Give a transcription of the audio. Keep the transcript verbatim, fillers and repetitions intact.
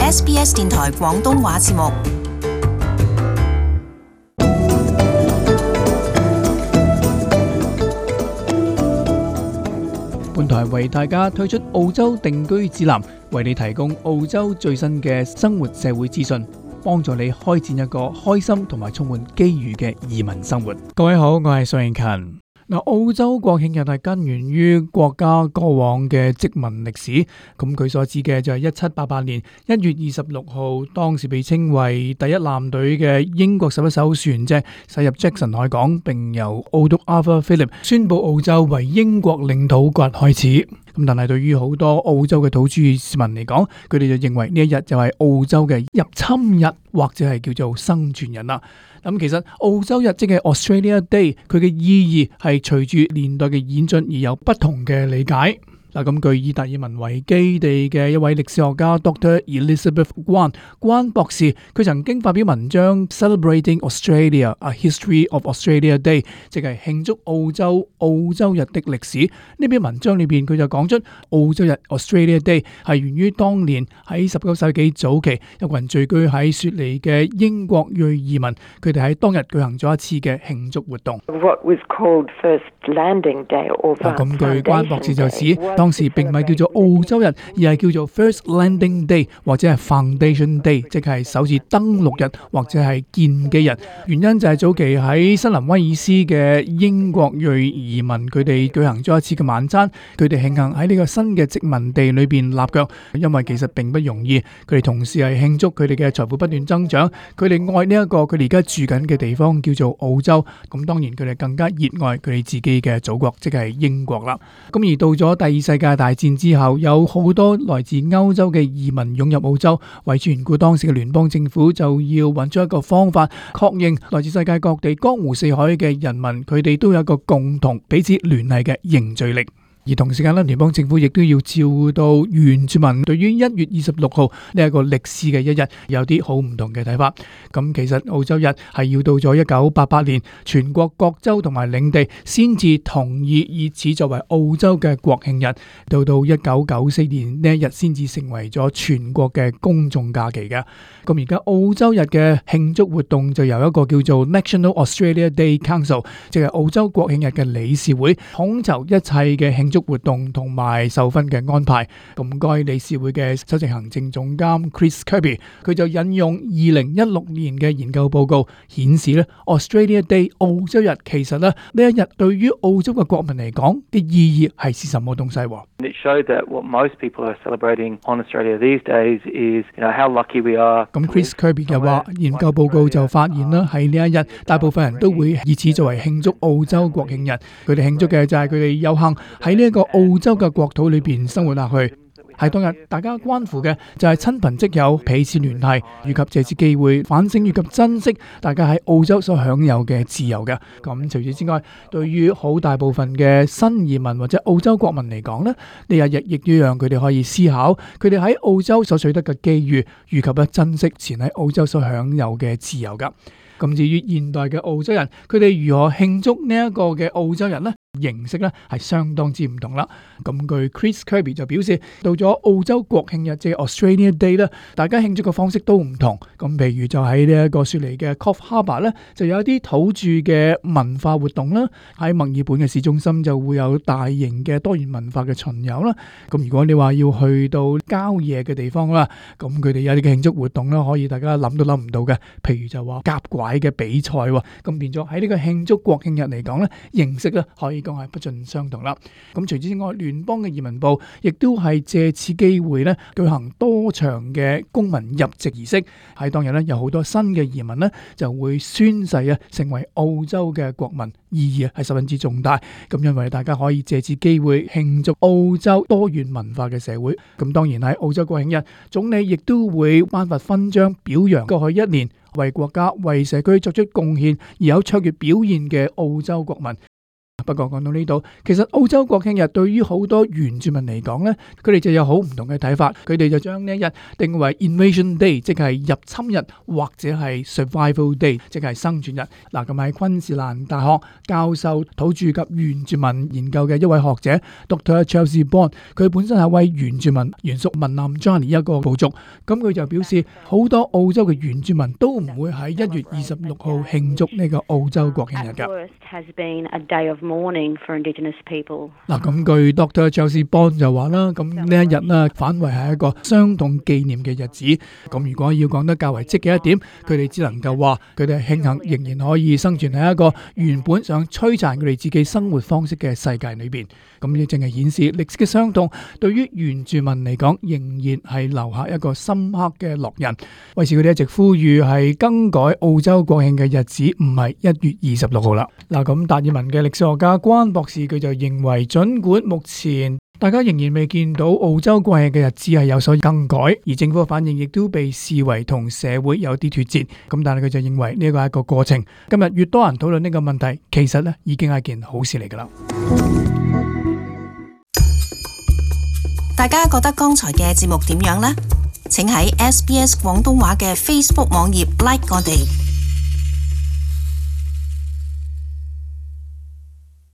S B S 電台廣東話節目。 本台為大家推出澳洲定居指南，為你提供澳洲最新嘅生活社會資訊，幫助你開展一個開心同埋充滿機遇嘅移民生活。各位好，我係蘇永勤。嗱，澳洲國慶日係根源於國家過往嘅殖民歷史，咁佢所指嘅就係一七八八年一月二十六號，當時被稱為第一艦隊嘅英國十一艘船隻駛入 Jackson 海港，並由澳督 Arthur Phillip 宣布澳洲為英國領土國開始。咁但係對於好多澳洲嘅土著市民嚟講，佢哋就認為呢一日就係澳洲嘅入侵日，或者係叫做生存日啦。咁其實澳洲日即係 Australia Day， 佢嘅意義係隨住年代嘅演進而有不同嘅理解。嗱，咁據以達爾文為基地嘅一位歷史學家 Doctor Elizabeth Guan 關博士，佢曾經發表文章 Celebrating Australia: A History of Australia Day， 即係慶祝澳洲澳洲日的歷史。呢篇文章裏邊佢就講出澳洲日 Australia Day 係源於當年喺十九世紀早期，一群聚居喺雪梨嘅英國裔移民，佢哋喺當日舉行咗一次嘅慶祝活動。 What was called First Landing Day or 嗱，咁據 Foundation 關博士就指， Day， 當時並唔係叫做澳洲日，而係叫做 First Landing Day 或者係 Foundation Day， 即係首次登陸日或者係建基日。原因就係早期喺新南威爾斯嘅英國裔移民，佢哋舉行咗一次嘅晚餐，佢哋慶幸喺呢個新嘅殖民地裏邊立腳，因為其實並不容易。佢哋同時係慶祝佢哋嘅財富不斷增長，佢哋愛呢一個佢哋而家住緊嘅地方叫做澳洲。咁當然佢哋更加熱愛佢哋自己嘅祖國，即係英國啦。咁而到咗第二世界大戰之後，有好多來自歐洲嘅移民湧入澳洲，為咗緣故當時嘅聯邦政府就要揾出一個方法，確認來自世界各地江湖四海嘅人民，佢哋都有一個共同彼此聯繫嘅凝聚力。而同時間咧，聯邦政府亦都要照顧到原住民對於一月二十六號呢一個歷史嘅一日有啲好唔同嘅睇法。咁其實澳洲日係要到咗一九八八年，全國各州同埋領地先至同意以此作為澳洲嘅國慶日，到到一九九四年呢一日先至成為咗全國嘅公眾假期嘅。咁而家澳洲日嘅慶祝活動就由一個叫做 National Australia Day Council， 即係澳洲國慶日嘅理事會統籌一切嘅慶祝活動同埋授勳嘅安排。咁該理事會嘅首席行政總監 Chris Kirby， 佢就引用二零一六年嘅研究報告顯示咧 Australia Day 澳洲日其實咧呢一日對於澳洲嘅國民嚟講嘅意義係是什麼東西喎？ It showed that what most people are celebrating on Australia these days is, you know, how lucky we are. 咁 Chris Kirby 又話，研究報告就發現啦，喺呢一日，大部分人都會以此作為慶祝澳洲國慶日。佢哋慶祝嘅就係佢哋有幸喺呢一個澳洲嘅國土裏邊生活落去。喺當日，大家關乎嘅就係親朋戚友彼此聯繫，以及借此機會反省以及珍惜大家喺澳洲所享有嘅自由嘅。咁除此之外，對於好大部分嘅新移民或者澳洲國民嚟講咧，呢一日亦都讓佢哋可以思考佢哋喺澳洲所取得嘅機遇，以及咧珍惜前喺澳洲所享有嘅自由噶。咁至於現代嘅澳洲人，佢哋如何慶祝呢一個嘅澳洲人呢？形式咧係相當之唔同啦。咁據 Chris Kirby 就表示，到咗澳洲國慶日即係 Australia Day 咧，大家慶祝嘅方式都唔同。咁譬如就喺呢一個雪梨嘅 Coffs Harbour 咧，就有一啲土著嘅文化活動啦。喺墨爾本嘅市中心就會有大型嘅多元文化嘅巡遊啦。咁如果你話要去到郊野嘅地方啦，咁佢哋有啲嘅慶祝活動啦，可以大家諗都諗唔到嘅。譬如就話夾拐嘅比賽喎，咁變咗喺呢個慶祝國慶日嚟講咧，形式咧可以講係不盡相同啦。咁除此之外，聯邦嘅移民部亦都係借此機會咧舉行多場嘅公民入籍儀式。喺當日咧有好多新嘅移民咧就會宣誓啊成為澳洲嘅國民，意義啊係十分之重大。咁因為大家可以借此機會慶祝澳洲多元文化嘅社會。咁當然喺澳洲國慶日，總理亦都會頒發勳章表揚過去一年為國家為社區作出貢獻而有卓越表現嘅澳洲國民。 不過講到呢度，其實澳洲國慶日對於好多原住民嚟講呢，佢哋就有好唔同嘅睇法。佢哋就將呢一日定為 Invasion Day， 即係入侵日，或者係 Survival Day， 即係生存日。嗱，咁喺昆士蘭大學教授土著及原住民研究嘅一位學者 Doctor Chelsea Bond， 佢本身係位原住民，原屬文南 Johnny 一個部族。咁佢就表示，好多澳洲嘅原住民都唔會喺一月二十六號慶祝呢個澳洲國慶日㗎。嗱，咁據 Doctor Chelsea Bond 就話啦，咁呢一日呢，反為係一個傷痛紀念嘅日子。咁如果要講得較為積極一點，佢哋只能夠話佢哋慶幸仍然可以生存喺一個原本想摧殘佢哋自己生活方式嘅世界裏邊。咁亦淨係顯示歷史嘅傷痛對於原住民嚟講，仍然係留下一個深刻嘅烙印。為此佢哋一直呼籲係更改澳洲國慶嘅日子，唔係一月二十六號啦。嗱，咁達爾文嘅歷史學家關博士佢就認為，儘管目前大家仍然未見到澳洲國慶嘅日子係有所更改，而政府嘅反應亦都被視為同社會有啲脫節，咁但係佢就認為呢個係一個過程。今日越多人討論呢個問題，其實呢已經係件好事嚟㗎啦。 大家覺得剛才嘅節目點樣呢？請喺 S B S 廣東話嘅 Facebook 網頁 like 我哋。